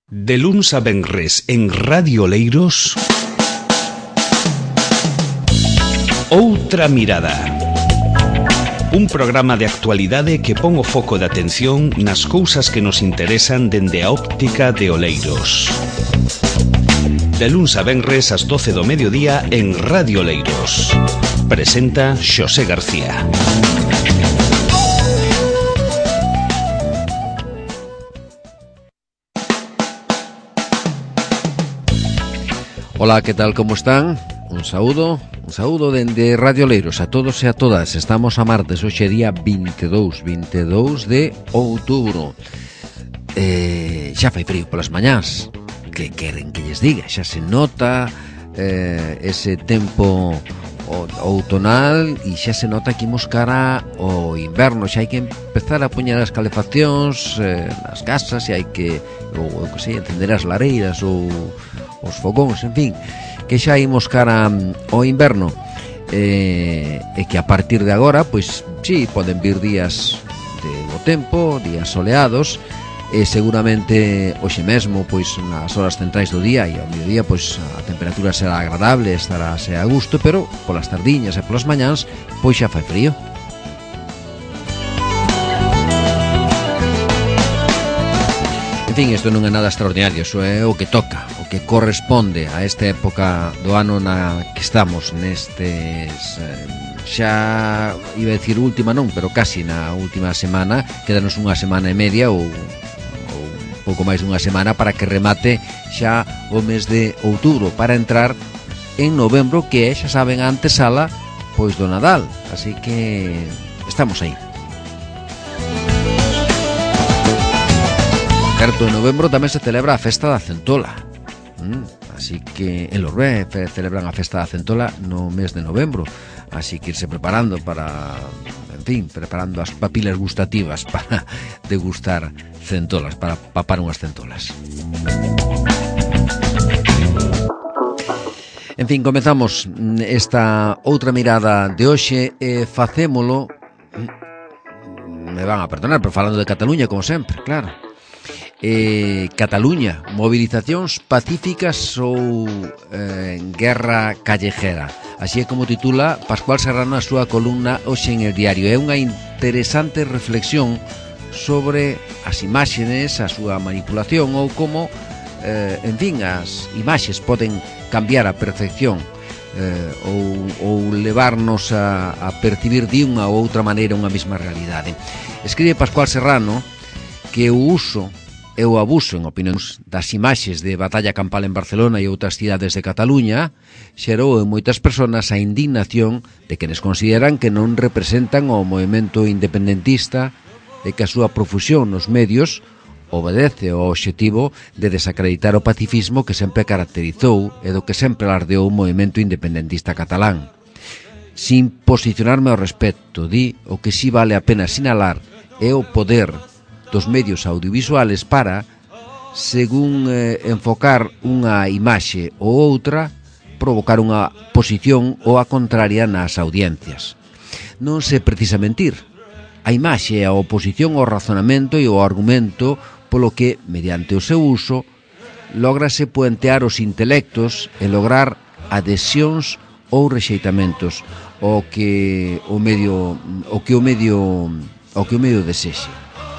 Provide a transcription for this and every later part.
De luns a venres en Radio Oleiros, Outra Mirada. Un programa de actualidade que pon o foco de atención nas cousas que nos interesan dende a óptica de Oleiros. De luns a venres ás 12 do mediodía en Radio Oleiros. Presenta Xosé García. Ola, que tal, como están? Un saúdo dende Radio Oleiros a todos e a todas. Estamos a martes, hoxe día 22 de outubro. Xa fai frío polas mañás. Que queren que lles diga? Xa se nota ese tempo outonal e xa se nota que imos cara ao inverno. Xa hai que empezar a poñer as calefaccións nas casas e hai que, ou que sei, encender as lareiras ou os fogóns, en fin, que xa imos cara ao inverno, e que a partir de agora, pois, sí, poden vir días de bo tempo, días soleados, e seguramente hoxe mesmo, pois, nas horas centrais do día e ao mediodía, pois, a temperatura será agradable, estará a gusto, pero polas tardiñas e polas mañáns, pois xa fai frío. En fin, isto non é nada extraordinario, iso é o que toca, o que corresponde a esta época do ano na que estamos, nestes, xa iba a decir última non, pero casi na última semana, quedanos unha semana e media ou un pouco máis dunha semana para que remate xa o mes de outubro, para entrar en novembro, que é, xa saben, a antesala pois do Nadal, así que estamos aí. Certo, en novembro tamén se celebra a festa da centola, así que en Lorbé celebran a festa da centola no mes de novembro, así que irse preparando para, en fin, preparando as papilas gustativas para degustar centolas, para papar unhas centolas. En fin, comezamos esta outra mirada de hoxe e facémolo, me van a perdonar, pero falando de Cataluña, como sempre, claro. Cataluña, movilizacións pacíficas ou guerra callejera, así é como titula Pascual Serrano a súa columna hoxe en El Diario. É unha interesante reflexión sobre as imaxes, a súa manipulación ou como, en fin, as imaxes poden cambiar a percepción ou levarnos a percibir de unha ou outra maneira unha mesma realidade. Escribe Pascual Serrano que o uso e o abuso, en opinións, das imaxes de batalla campal en Barcelona e outras cidades de Cataluña xerou en moitas persoas a indignación de quenes consideran que non representan o movemento independentista e que a súa profusión nos medios obedece ao obxectivo de desacreditar o pacifismo que sempre caracterizou e do que sempre alardeou o movemento independentista catalán. Sin posicionarme ao respecto, di, o que si vale a pena sinalar é o poder dos medios audiovisuales para, según enfocar unha imaxe ou outra, provocar unha posición ou a contraria nas audiencias. Non se precisa mentir. A imaxe é a oposición ao razonamento e ao argumento polo que, mediante o seu uso, lógrase puentear os intelectos e lograr adhesións ou rexeitamentos ao que o medio desexe.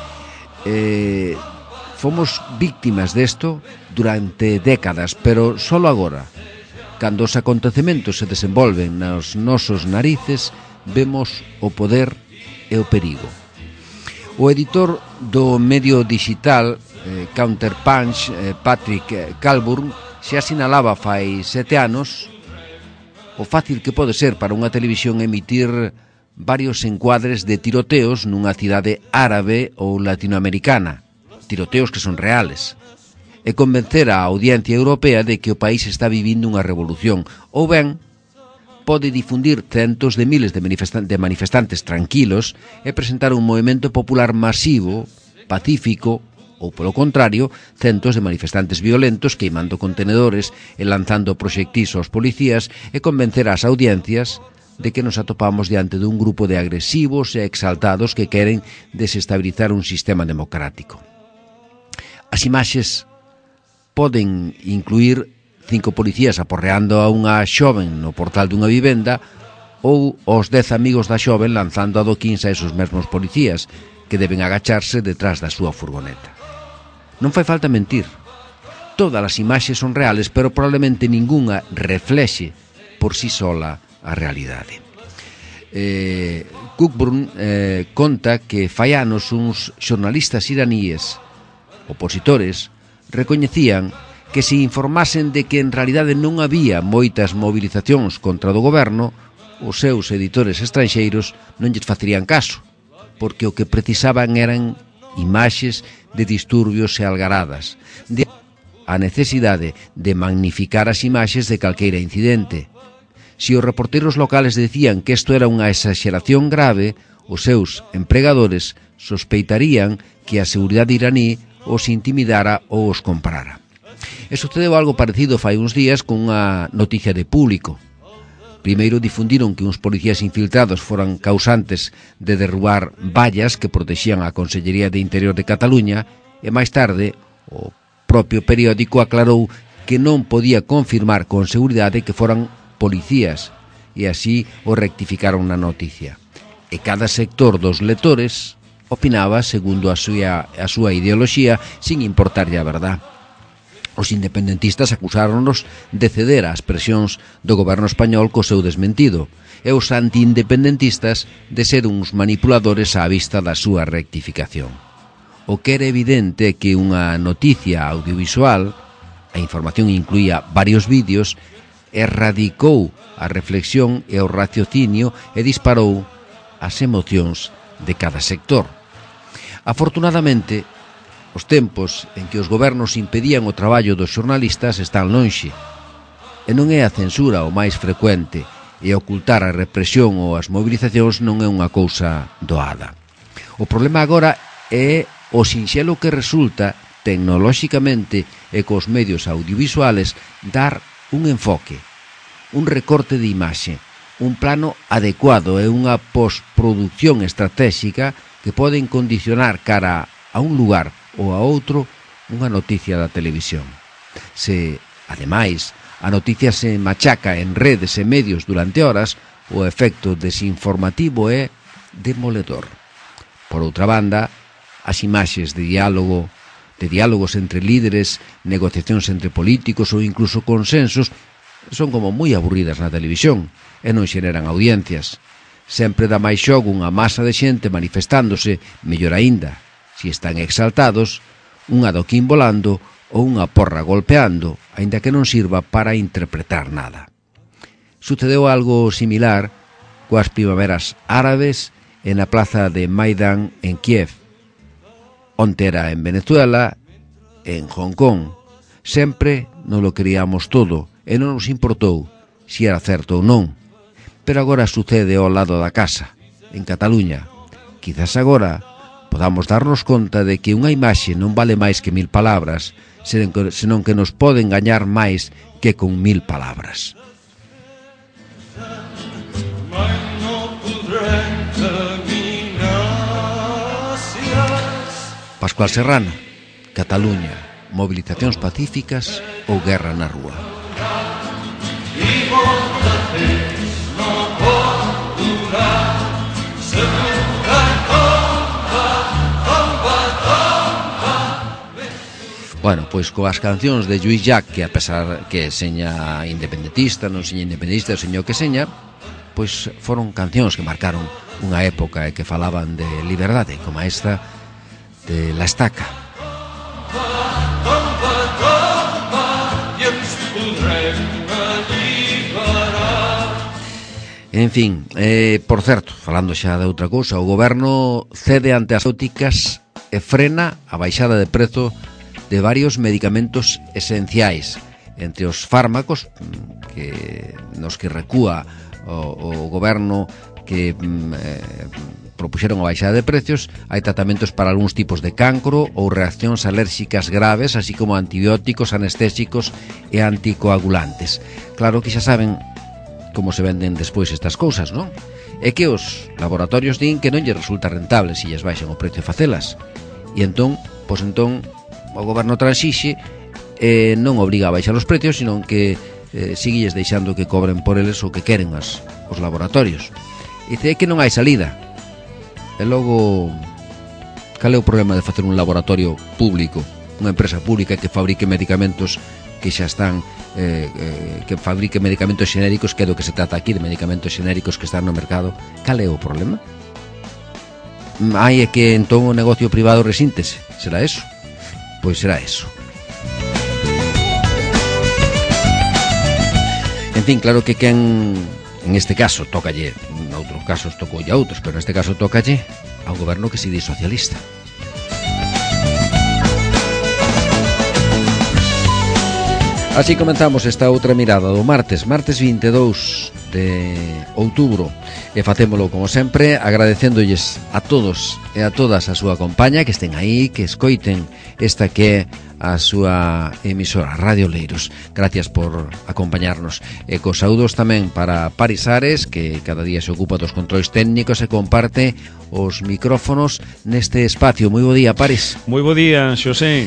Fomos víctimas desto durante décadas, pero solo agora, cando os acontecementos se desenvolven nos nosos narices, vemos o poder e o perigo. O editor do medio digital Counterpunch, Patrick Calburn, xa sinalaba fai 7 anos o fácil que pode ser para unha televisión emitir varios encuadres de tiroteos nunha cidade árabe ou latinoamericana, tiroteos que son reales, e convencer a audiencia europea de que o país está vivindo unha revolución, ou ben pode difundir centos de miles de manifestantes tranquilos e presentar un movemento popular masivo, pacífico, ou polo contrario, centos de manifestantes violentos queimando contenedores e lanzando proxectís aos policías e convencer ás audiencias de que nos atopamos diante dun grupo de agresivos e exaltados que queren desestabilizar un sistema democrático. As imaxes poden incluir 5 policías aporreando a unha xoven no portal dunha vivenda ou os 10 amigos da xoven lanzando adoquins a esos mesmos policías que deben agacharse detrás da súa furgoneta. Non fai falta mentir. Todas as imaxes son reales, pero probablemente ningunha reflexe por si sola a realidade. Cockburn conta que fai anos uns xornalistas iraníes opositores recoñecían que se informasen de que en realidade non había moitas movilizacións contra do goberno, os seus editores estranxeiros non lles facerían caso, porque o que precisaban eran imaxes de disturbios e algaradas, de a necesidade de magnificar as imaxes de calqueira incidente. Se os reporteros locales decían que isto era unha exageración grave, os seus empregadores sospeitarían que a seguridade iraní os intimidara ou os comprara. E sucedeu algo parecido fai uns días con unha noticia de Público. Primeiro difundiron que uns policías infiltrados foran causantes de derrubar vallas que protexían a Consellería de Interior de Cataluña e máis tarde o propio periódico aclarou que non podía confirmar con seguridade que foran policías e así o rectificaron na noticia. E cada sector dos lectores opinaba segundo a súa ideoloxía sin importarlle a verdad. Os independentistas acusáronnos de ceder ás presións do goberno español co seu desmentido e os antiindependentistas de ser uns manipuladores á vista da súa rectificación. O que era evidente é que unha noticia audiovisual, a información incluía varios vídeos, erradicou a reflexión e o raciocinio e disparou as emocións de cada sector. Afortunadamente, os tempos en que os gobernos impedían o traballo dos xornalistas están lonxe, e non é a censura o máis frecuente, e ocultar a represión ou as movilizacións non é unha cousa doada. O problema agora é o sinxelo que resulta, tecnolóxicamente e cos medios audiovisuales, dar un enfoque, un recorte de imaxe, un plano adecuado e unha postproducción estratégica que poden condicionar cara a un lugar ou a outro unha noticia da televisión. Se, ademais, a noticia se machaca en redes e medios durante horas, o efecto desinformativo é demoledor. Por outra banda, as imaxes de diálogos entre líderes, negociacións entre políticos ou incluso consensos son como moi aburridas na televisión e non xeneran audiencias. Sempre dá máis xogo unha masa de xente manifestándose, mellor aínda, si están exaltados, un adoquín volando ou unha porra golpeando, aínda que non sirva para interpretar nada. Sucedeu algo similar coas primaveras árabes e na plaza de Maidán en Kiev, onte era en Venezuela, en Hong Kong. Sempre non lo queríamos todo e non nos importou se era certo ou non. Pero agora sucede ao lado da casa, en Cataluña. Quizás agora podamos darnos conta de que unha imaxe non vale máis que 1000 palabras, senón que nos pode engañar máis que con 1000 palabras. Pascual Serrano, Cataluña, movilizacións pacíficas ou guerra na rúa. Bueno, pois coas cancións de Lluís Llach, que a pesar que seña independentista, non seña independentista, seña o que seña, pois foron cancións que marcaron unha época e que falaban de liberdade, como esta de La Estaca. En fin, por certo, falando xa de outra cousa, o goberno cede ante as ópticas e frena a baixada de prezo de varios medicamentos esenciais, entre os fármacos nos que recúa o goberno que propuxeron a baixada de precios. Hai tratamentos para algúns tipos de cancro ou reaccións alérxicas graves, así como antibióticos, anestésicos e anticoagulantes. Claro que xa saben como se venden despois estas cousas, non? É que os laboratorios din que non lle resulta rentable se lles baixan o precio facelas. E entón, o goberno transixe non obriga a baixar os precios, sino que siguilles deixando que cobren por eles o que queren os laboratorios. E dice que non hai salida. E logo, cal é o problema de facer un laboratorio público, unha empresa pública que fabrique medicamentos que xa están que fabrique medicamentos xenéricos, que é do que se trata aquí, de medicamentos xenéricos que están no mercado? Cal é o problema? Hai que entón o negocio privado resíntese. Será eso? Pois será eso. En fin, claro que quen en este caso tócalle, en outros casos tocoulle a outros, pero neste caso tócalle ao goberno que se di socialista. Así comenzamos esta outra mirada do martes 22 de outubro, e facémolo como sempre agradecéndolles a todos e a todas a súa compañía, que estén aí, que escoiten esta que é a súa emisora Radio Oleiros. Gracias por acompañarnos, e cos saúdos tamén para Paris Ares, que cada día se ocupa dos controis técnicos e comparte os micrófonos neste espacio. Moi bo día, Paris. Moi bo día, Xosé.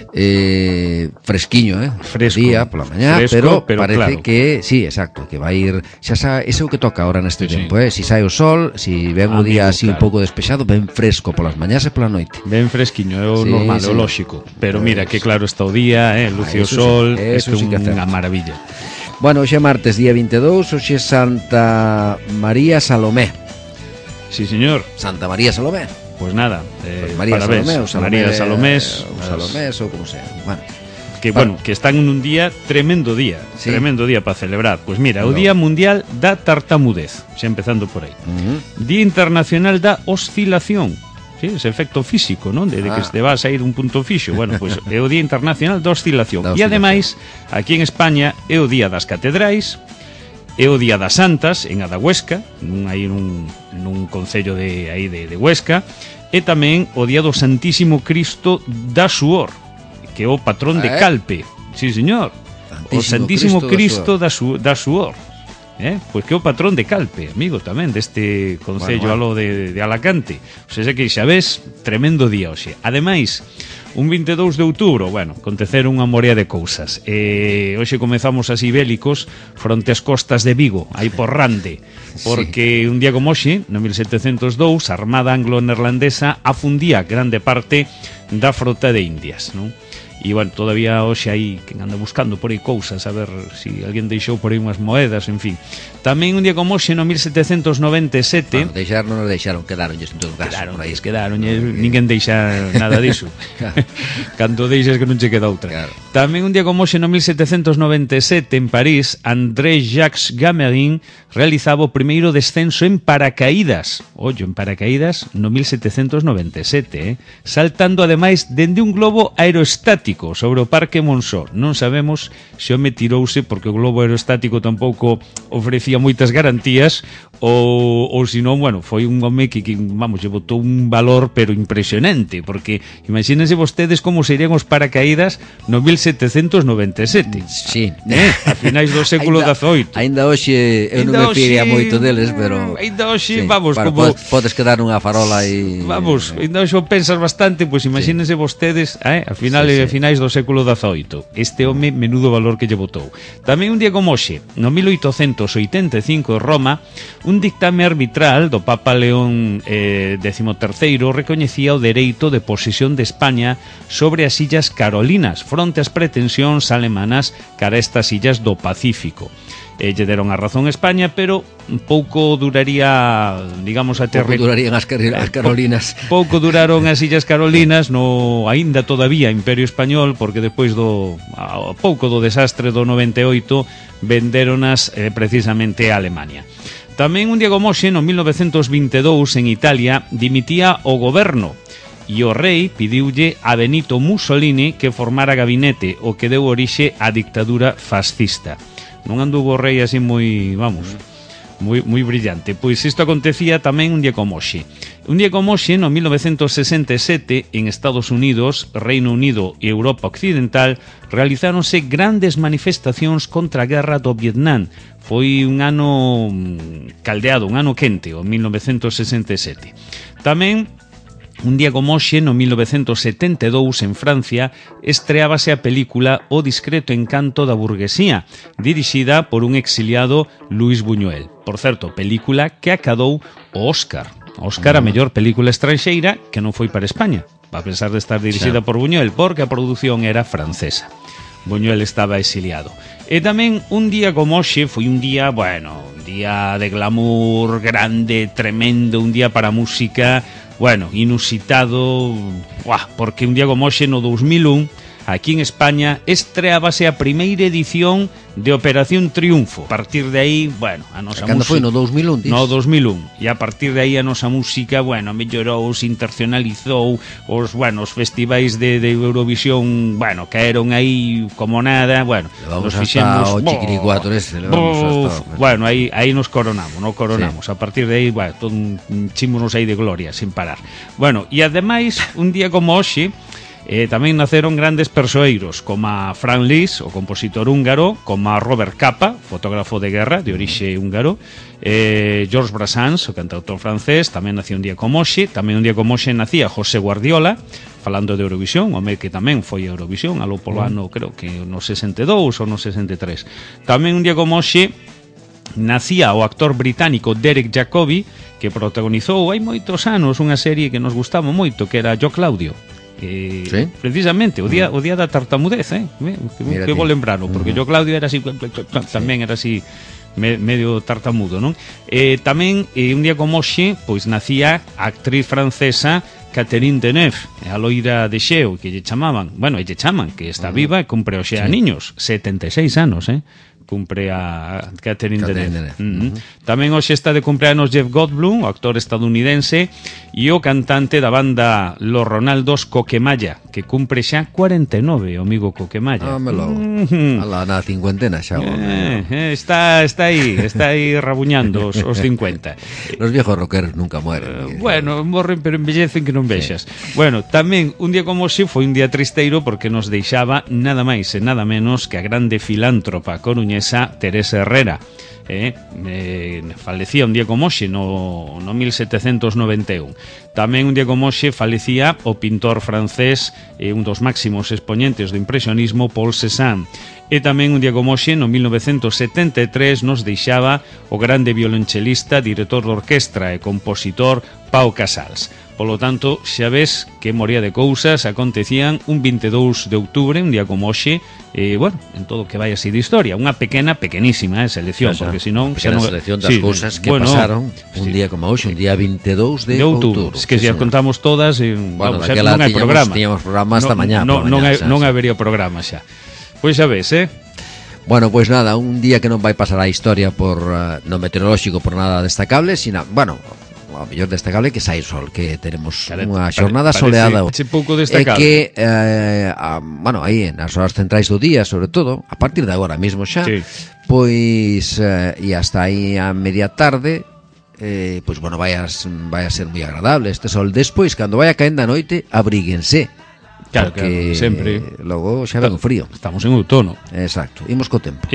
Fresquiño, fresco, día pola mañá, fresco, pero parece claro que sí, exacto, que vai ir xa ese é o que toca ahora neste tempo, si sai o sol, si ven o día así un pouco despexado, ben fresco polas mañás e pola noite. Ben fresquiño, é o normal, é o lóxico. Pero mira que claro está o día, luce o sol, isto é unha maravilla. Bueno, hoxe é martes, día 22, hoxe é Santa María Salomé. Sí, señor. Santa María Salomé. Pues nada, María parabéns, Salomé, María Salomés, ou como sea. Bueno, que están en un día tremendo día, sí. Tremendo día para celebrar. Pues mira, o Día Mundial da Tartamudez, xa empezando por aí. Día Internacional da Oscilación. Sí, ese efecto físico, non? De que te vas a ir un punto fixo. Bueno, pois é o Día Internacional da Oscilación. E ademais, aquí en España é o Día das Catedrais, é o Día das Santas en Adahuesca, aí nun concello de aí de Huesca, e tamén o Día do Santísimo Cristo da Suor, que é o patrón de Calpe. Sí, señor. O Santísimo Cristo da Suor. Pois que é o patrón de Calpe, amigo, tamén deste concello aló de Alacante. O sea, que xa ves, tremendo día hoxe. Ademais, un 22 de outubro, bueno, aconteceron unha morea de cousas. Hoxe comezamos así bélicos fronte ás costas de Vigo, aí por Rande, porque un día como hoxe, no 1702, a Armada Anglo-Neerlandesa afundía grande parte da frota de Indias, non? E, bueno, todavía hoxe hai quen anda buscando por aí cousas, a ver se alguén deixou por aí unhas moedas, en fin. Tamén un día como hoxe, no 1797... Bueno, deixar non nos deixaron, quedaronlles en todo caso. Quedaronlles, ninguén deixa nada diso. Cando deixas que non che queda outra. Claro. Tamén un día como hoxe, no 1797, en París, André-Jacques Gamerin realizaba o primeiro descenso en paracaídas. Ollo, en paracaídas no 1797, saltando ademais dende un globo aerostático sobre o Parque Monceau. Non sabemos se o me tirouse porque o globo aerostático tampouco ofrecía moitas garantías ou se non, bueno, foi un home que vamos, lle botou un valor pero impresionante, porque imagínense vostedes como serían os paracaídas no 1797. Sí. A finais do século XVIII. Ainda hoxe eu non me fiaría moito deles, pero ainda hoxe, vamos, bueno, como podes quedar unha farola e vamos, ainda hoxe o pensas bastante, pois imagínense vostedes, a finais do século XVIII. Este home menudo valor que lle botou. Tamén un día como hoxe, no 1885 en Roma, un dictame arbitral do Papa León XIII recoñecía o dereito de posesión de España sobre as Illas Carolinas fronte ás pretensións alemanas cara a estas illas do Pacífico. Lle deron a razón a España, pero pouco duraría, digamos, a pouco durarían as Carolinas. Pouco duraron as Illas Carolinas no aínda todavía Imperio Español, porque despois pouco do desastre do 98 vendéronas precisamente a Alemania. Tamén un día como hoxe, no 1922, en Italia, dimitía o goberno e o rei pidiulle a Benito Mussolini que formara gabinete, o que deu orixe á dictadura fascista. Non anduvo o rei así moi, vamos, moi brillante. Pois isto acontecía tamén un día como hoxe. Un día como hoxe, no 1967, en Estados Unidos, Reino Unido e Europa Occidental, realizáronse grandes manifestacións contra a guerra do Vietnam. Foi un ano caldeado, un ano quente, o 1967. Tamén Un día como hoxe, no 1972, en Francia, estreábase a película O discreto encanto da burguesía, dirixida por un exiliado Luis Buñuel. Por certo, película que acadou o Óscar. Óscar a mellor película estranxeira que non foi para España, a pesar de estar dirixida por Buñuel, porque a produción era francesa. Buñuel estaba exiliado. E tamén un día como hoxe foi un día, un día de glamour grande, tremendo, un día para a música, inusitado, porque un día como hoxe no 2001, aquí en España, estreábase a primeira edición de Operación Triunfo. A partir de aí, a nosa música... Cando foi no 2001, No 2001. E a partir de aí a nosa música, mellorou, se internacionalizou, os festivais de Eurovisión, caeron aí como nada, nos fixemos... o Chiquiricuatro ese, aí nos coronamos. Sí. A partir de aí, chímonos aí de gloria, sin parar. E ademais, un día como hoxe, tamén naceron grandes persoeiros como a Franz Liszt, o compositor húngaro, como a Robert Capa, fotógrafo de guerra de orixe húngaro, Georges Brassens, o cantautor francés, tamén nacía un día como hoxe. Tamén un día como hoxe nacía José Guardiola, falando de Eurovisión, home que tamén foi a Eurovisión, aló polo ano, creo que no 62 ou no 63. Tamén un día como hoxe nacía o actor británico Derek Jacobi, que protagonizou hai moitos anos unha serie que nos gustaba moito, que era Yo Claudio. ¿Sí? Precisamente o día da tartamudez, que vou lembrarlo, porque Yo Claudio era así, tamén era así medio tartamudo, non? Tamén un día como hoxe, pois nacía a actriz francesa Catherine Deneuve, a loira de Xeo, que lle chamaban, que está viva e cumpre hoxe a niños, 76 anos, cumpre a Catherine Deneuve. Tamén hoxe está de cumpleanos Jeff Goldblum, o actor estadounidense, e o cantante da banda Los Ronaldos, Coquemaya, que cumpre xa 49, o amigo Coquemaya. Ala, na cincuentena xa. Está aí rabuñando os 50. Los viejos rockeros nunca mueren. Morren, pero envellecen que non vexas. Tamén un día como hoxe foi un día tristeiro porque nos deixaba nada máis e nada menos que a grande filántropa coruñesa Teresa Herrera. Falecía un día como hoxe no 1791. Tamén un día como hoxe falecía o pintor francés, un dos máximos expoñentes do impresionismo, Paul Cézanne. E tamén un día como hoxe, no 1973, nos deixaba o grande violonchelista, director de orquestra e compositor Pau Casals. Polo tanto, xa ves que moría de cousas acontecían un 22 de outubro, un día como hoxe, en todo o que vai así de historia. Unha pequenísima selección, porque senón... Pequena selección das cousas que pasaron un día como hoxe, un día 22 de outubro. Es que se as contamos todas, non hai programa. Tiñamos programa hasta mañá. Non habería programa xa. Pois xa ves, Pois nada, un día que non vai pasar a historia por no meteorolóxico por nada destacable, sino, o mellor destacable que sai sol, que teremos unha xornada soleada pouco destacable. E que aí nas horas centrais do día, sobre todo a partir de agora mesmo xa, pois e hasta aí a media tarde, pois vai a ser moi agradable este sol. Despois, cando vai a caendo a noite, abríguense. Claro, sempre. Logo xa ven o frío. Estamos en outono. Exacto. Imos co tempo.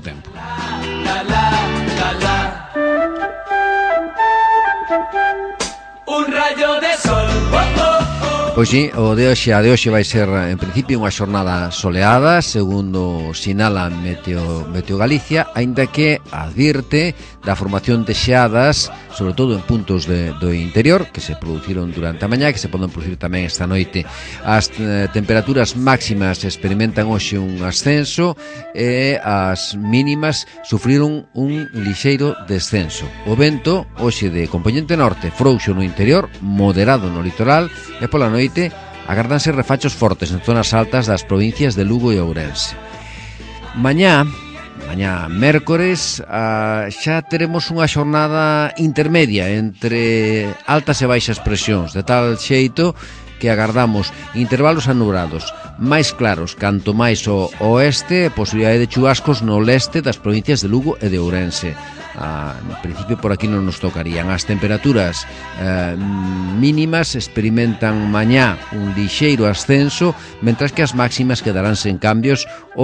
Un rayo de sol. Pois sí, a de hoxe vai ser en principio unha xornada soleada, segundo sinala Meteo Galicia, aínda que advirte da formación de xeadas, sobre todo en puntos do interior, que se produciron durante a mañá, que se poden producir tamén esta noite. As temperaturas máximas experimentan hoxe un ascenso e as mínimas sufriron un lixeiro descenso. O vento hoxe de compoñente norte, frouxo no interior, moderado no litoral, e pola noite agardanse refachos fortes en zonas altas das provincias de Lugo e Ourense. Mañá mércores, xa teremos unha xornada intermedia entre altas e baixas presións, de tal xeito que agardamos intervalos anubrados máis claros canto máis ao oeste, posibilidade de chubascos no leste das provincias de Lugo e de Ourense. En principio por aquí non nos tocarían. As temperaturas mínimas experimentan mañá un lixeiro ascenso, mentras que as máximas quedarán sen cambios ou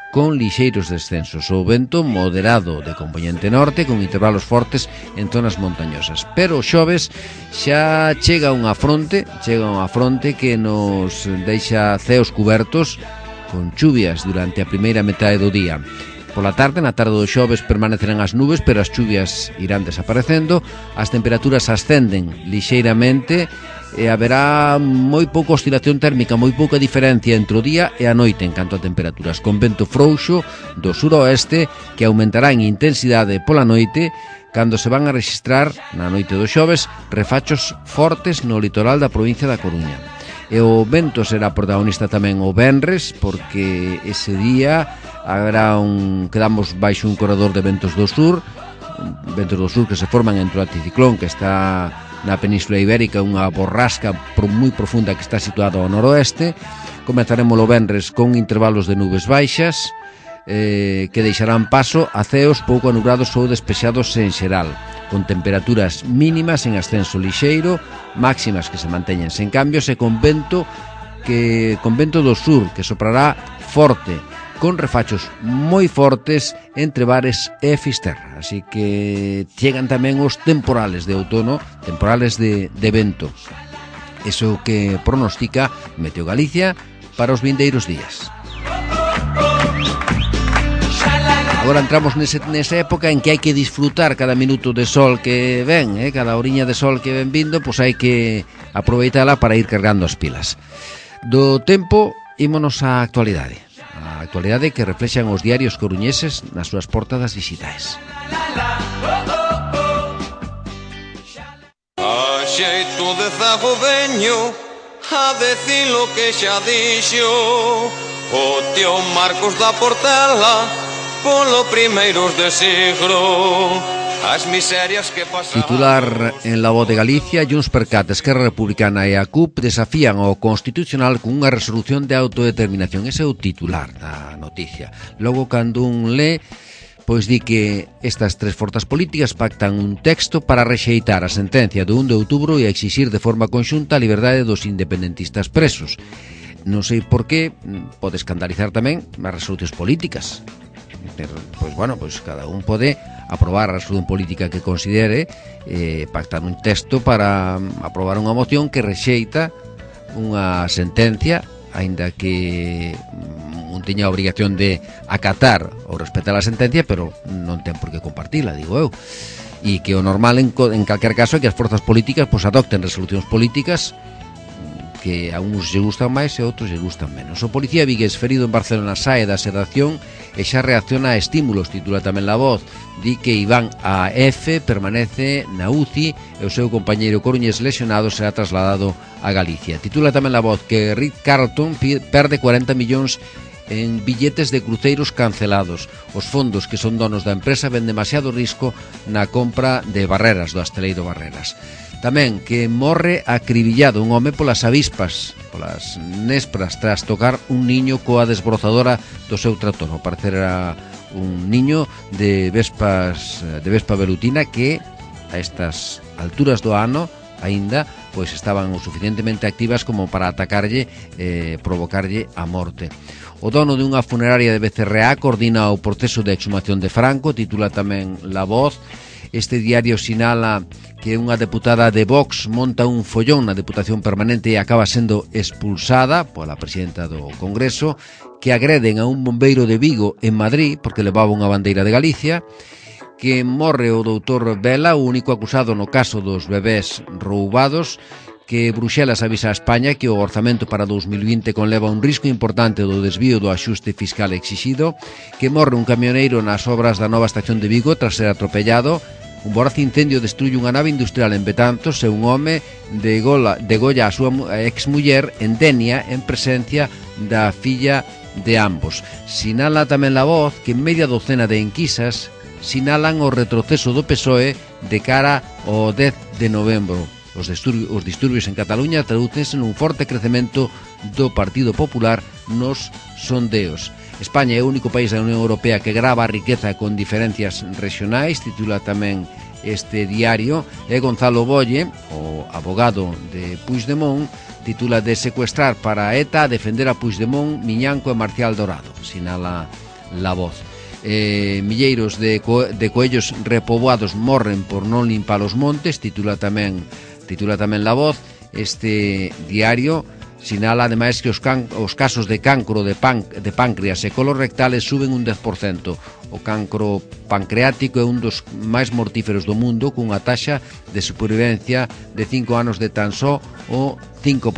con lixeiros descensos. O vento moderado de compoñente norte con intervalos fortes en zonas montañosas. Pero o xoves xa chega unha fronte que nos deixa ceos cubertos con chuvias durante a primeira metade do día. Pola tarde, na tarde do xoves permanecerán as nubes, pero as chuvias irán desaparecendo, as temperaturas ascenden lixeiramente e haberá moi pouca oscilación térmica, moi pouca diferencia entre o día e a noite en canto a temperaturas, con vento frouxo do suroeste que aumentará en intensidade pola noite, cando se van a registrar na noite do xoves refachos fortes no litoral da provincia da Coruña. E o vento será protagonista tamén o venres, porque ese día haberá quedamos baixo un corredor de ventos do sur que se forman entre o anticiclón que está na Península Ibérica, unha borrasca moi profunda que está situada ao noroeste. Comezaremos o venres con intervalos de nubes baixas que deixarán paso a ceos pouco anubrados ou despexados en xeral, con temperaturas mínimas en ascenso lixeiro, máximas que se manteñen sen cambios e con vento do sur que soprará forte, con refachos moi fortes entre Bares e Fisterra. Así que chegan tamén os temporales de outono, temporales de vento. Eso que pronostica Meteo Galicia para os vindeiros días. Agora entramos nesa época en que hai que disfrutar cada minuto de sol que ven, cada oriña de sol que ven vindo, pois hai que aproveitala para ir cargando as pilas. Do tempo, ímonos á actualidade. A actualidade que reflexan os diarios coruñeses nas súas portadas digitais. A xeito de zago veño a decir lo que xa dixo o tío Marcos da Portela polo primeiros de siglo. As miserias que pasaban... Titular en La Voz de Galicia, Junts per Cat, Esquerra Republicana e a CUP desafían ao Constitucional con unha resolución de autodeterminación. Ese é o titular da noticia. Logo, cando un lé, pois di que estas tres forzas políticas pactan un texto para rexeitar a sentencia do 1 de outubro e a exixir de forma conxunta a liberdade dos independentistas presos. Non sei por que pode escandalizar tamén as resolucións políticas. Pois cada un pode aprobar a resolución política que considere, pactar un texto para aprobar unha moción que rexeita unha sentencia, aínda que non teña a obrigación de acatar ou respetar a sentencia, pero non ten por que compartila, digo eu. E que o normal en calquer caso é que as forzas políticas pois adopten resolucións políticas que a uns lle gustan máis e a outros lle gustan menos. O policía vigués ferido en Barcelona sae da sedación e xa reacciona a estímulos, titula tamén La Voz. Di que Iván A.F. permanece na UCI e o seu compañeiro coruñés lesionado será trasladado a Galicia. Titula tamén La Voz que Ritz Carlton perde 40 millóns en billetes de cruceiros cancelados. Os fondos que son donos da empresa ven demasiado risco na compra de Barreras, do Asteleiro Barreras. Tamén que morre acribillado un home polas avispas, polas néspras, tras tocar un niño coa desbrozadora do seu tractor. Ao parecer era un niño de vespa velutina que a estas alturas do ano aínda pois estaban o suficientemente activas como para atacarlle e provocarlle a morte. O dono dunha funeraria de Becerreá coordina o proceso de exhumación de Franco, titula tamén La Voz. Este diario sinala que unha deputada de Vox monta un follón na Deputación Permanente e acaba sendo expulsada pola presidenta do Congreso, que agreden a un bombeiro de Vigo en Madrid porque levaba unha bandeira de Galicia, que morre o doutor Vela, o único acusado no caso dos bebés roubados, que Bruxelas avisa a España que o orzamento para 2020 conleva un risco importante do desvío do axuste fiscal exixido, que morre un camioneiro nas obras da nova estación de Vigo tras ser atropellado, un voraz incendio destruye unha nave industrial en Betanzos e un home degolla a súa exmuller en Denia en presencia da filla de ambos. Sinala tamén La Voz que media docena de enquisas sinalan o retroceso do PSOE de cara ao 10 de novembro. Os disturbios en Cataluña tradúcense nun forte crecemento do Partido Popular nos sondeos. España é o único país da Unión Europea que grava a riqueza con diferencias regionais, titula tamén este diario, e Gonzalo Bolle, o abogado de Puigdemont, titula de secuestrar para ETA a defender a Puigdemont, Miñanco e Marcial Dorado. Sinala La Voz. Milleiros de coellos repoboados morren por non limpar os montes, titula tamén La Voz. Este diario sinala ademais que os casos de cancro de páncreas e colorectales suben un 10%. O cancro pancreático é un dos máis mortíferos do mundo, cunha taxa de supervivencia de 5 anos de tan só o 5%.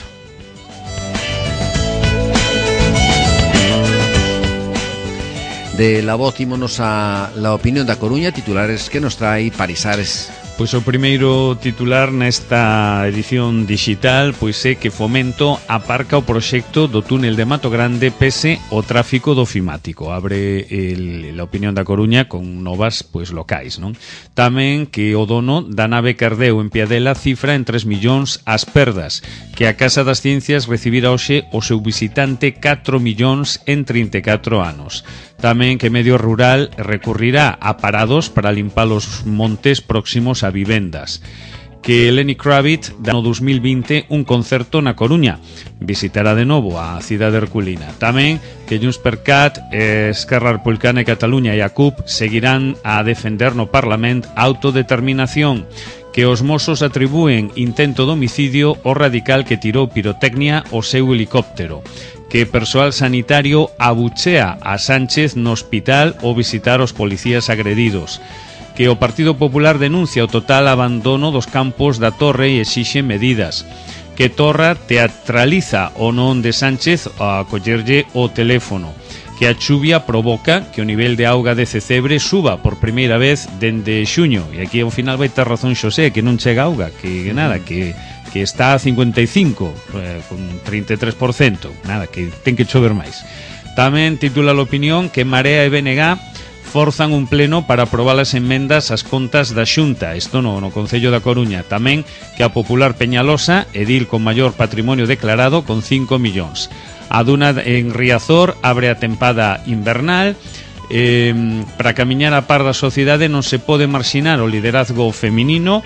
De La Voz ímonos a La Opinión da Coruña, titulares que nos trae Parisares. Pois o primeiro titular nesta edición digital pois é que Fomento aparca o proxecto do túnel de Mato Grande pese o tráfico do ofimático. Abre La Opinión da Coruña con novas pois locais, non? Tamén que o dono da nave que ardeu en Piadela cifra en 3 millóns as perdas, que a Casa das Ciencias recibira hoxe o seu visitante 4 millóns en 34 anos. Tamén que Medio Rural recurrirá a parados para limpar os montes próximos a vivendas. Que Lenny Kravitz dá no 2020 un concerto na Coruña. Visitará de novo a cidade herculina. Tamén que Junts per Cat, Esquerra Republicana e Cataluña e a CUP seguirán a defender no Parlamento a autodeterminación. Que os Mossos atribúen intento de homicidio ao radical que tirou pirotecnia ao seu helicóptero. Que persoal sanitario abuchea a Sánchez no hospital ao visitar os policías agredidos. Que o Partido Popular denuncia o total abandono dos campos da Torre e exixe medidas. Que Torra teatraliza o non de Sánchez a collerlle o teléfono. Que a chuvia provoca que o nivel de auga de Cecebre suba por primeira vez dende xuño. E aquí ao final vai ter razón Xosé, que non chega auga, que nada, que está a 55, con 33%, nada, que ten que chover máis. Tamén titula La Opinión que Marea e BNG forzan un pleno para aprobar as enmendas ás contas da Xunta, isto no Concello da Coruña. Tamén que a Popular Peñalosa, edil con maior patrimonio declarado, con 5 millóns. A Duna en Riazor abre a tempada invernal. Para camiñar a par da sociedade non se pode marxinar o liderazgo feminino.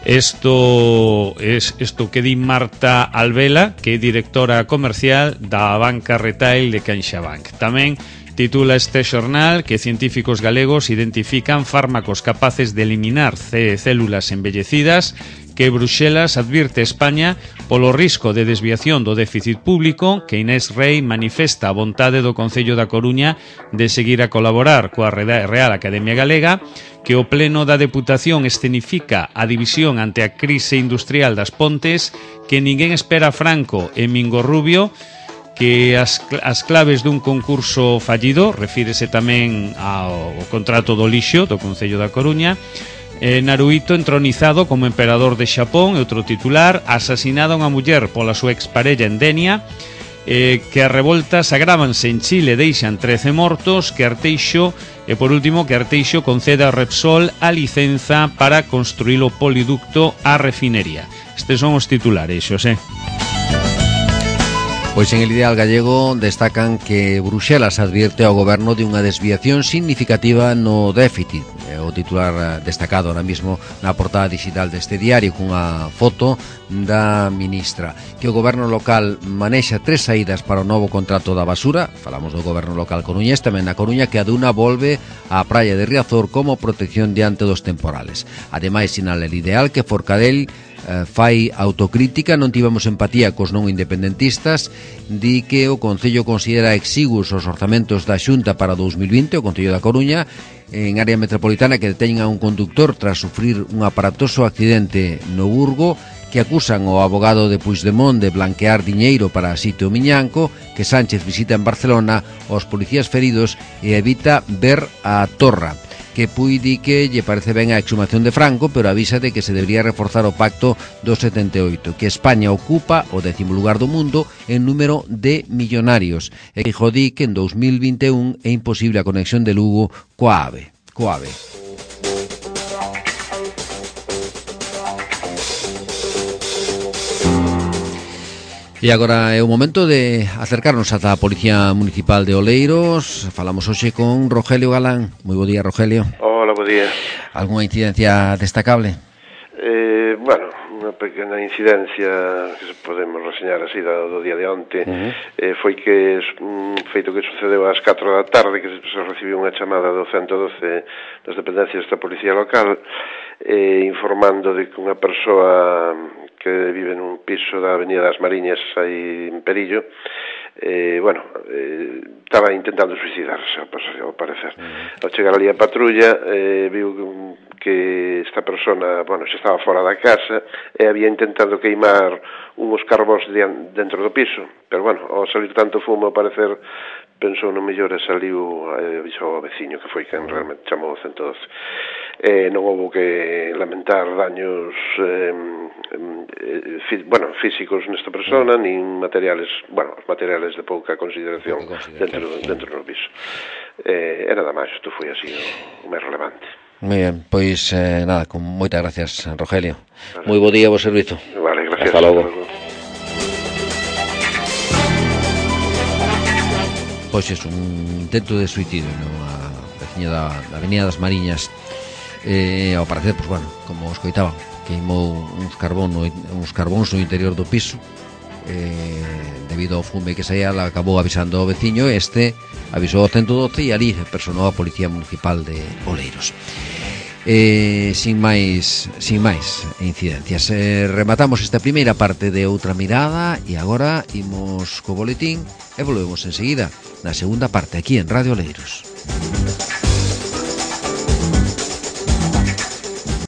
Isto que di Marta Alvela, que é directora comercial da banca retail de CaixaBank. Tamén titula este xornal que científicos galegos identifican fármacos capaces de eliminar células embellecidas. Que Bruxelas advirte a España polo risco de desviación do déficit público. Que Inés Rei manifesta a vontade do Concello da Coruña de seguir a colaborar coa Real Academia Galega. Que o Pleno da Deputación escenifica a división ante a crise industrial das Pontes. Que ninguén espera a Franco e Mingo Rubio. Que as claves dun concurso fallido, refírese tamén ao contrato do lixo do Concello da Coruña. Naruhito entronizado como emperador de Xapón, e outro titular, asasinada unha muller pola súa exparella en Denia. Que as revoltas agrávanse en Chile, deixan 13 mortos. Que Arteixo, e por último, que Arteixo concede a Repsol a licenza para construir o poliducto á refinería. Estes son os titulares, Xosé. Pois en El Ideal Gallego destacan que Bruxelas advierte ao goberno de unha desviación significativa no déficit. O titular destacado ahora mismo na portada digital deste diario, cunha foto da ministra. Que o goberno local manexa 3 saídas para o novo contrato da basura. Falamos do goberno local coruñés, tamén na Coruña, que a Duna volve á praia de Riazor como protección diante dos temporales. Ademais, sinala El Ideal que Forcadell fai autocrítica, non tivemos empatía cos non independentistas. Di que o Concello considera exiguos os orzamentos da Xunta para 2020, o Concello da Coruña, en área metropolitana, que deteñen a un conductor tras sufrir un aparatoso accidente no Burgo. Que acusan ao abogado de Puigdemont de blanquear diñeiro para Sitio Miñanco. Que Sánchez visita en Barcelona aos policías feridos e evita ver a Torra. Que Puy di que lle parece ben a exhumación de Franco, pero avisa de que se debería reforzar o pacto do 78. Que España ocupa o 10º lugar do mundo en número de millonarios. E que di que en 2021 é imposible a conexión de Lugo coa AVE. E agora é o momento de acercarnos ata a Policía Municipal de Oleiros. Falamos hoxe con Rogelio Galán. Moi bo día, Rogelio. Hola, bo día. Algúnha incidencia destacable? Bueno, unha pequena incidencia que podemos reseñar así do día de onte. Foi que un feito que sucedeu ás 4 da tarde, que se recibiu unha chamada do 112 das dependencias da policía local, informando de que unha persoa que vive nun piso da Avenida das Mariñas aí en Perillo, estaba intentando suicidarse, ao parecer. Ao chegar ali a patrulla, viu que esta persona, xa estaba fora da casa e había intentado queimar unhos carbóns dentro do piso, pero ao salir tanto fumo, ao parecer, pensou no mellor e saliu e avisou ao veciño, que foi quen realmente chamou o 112. Non houbo que lamentar daños físicos nesta persona, nin materiales, os materiales de pouca consideración dentro do piso. E nada máis, isto foi así o máis relevante. Moi ben, pois nada, con moitas gracias, Rogelio. Moi bo día, bo servizo. Vale, gracias. Hasta logo. Pois é un intento de suicidio a veciña da Avenida das Mariñas. Ao parecer, como escoitaban, queimou uns carbóns no interior do piso. Debido ao fume que saía, acabou avisando ao veciño. Este avisou ao 112 e ali personou a Policía Municipal de Oleiros. Sin máis incidencias, rematamos esta primeira parte de Outra Mirada e agora imos co boletín e volvemos enseguida na segunda parte aquí en Radio Oleiros.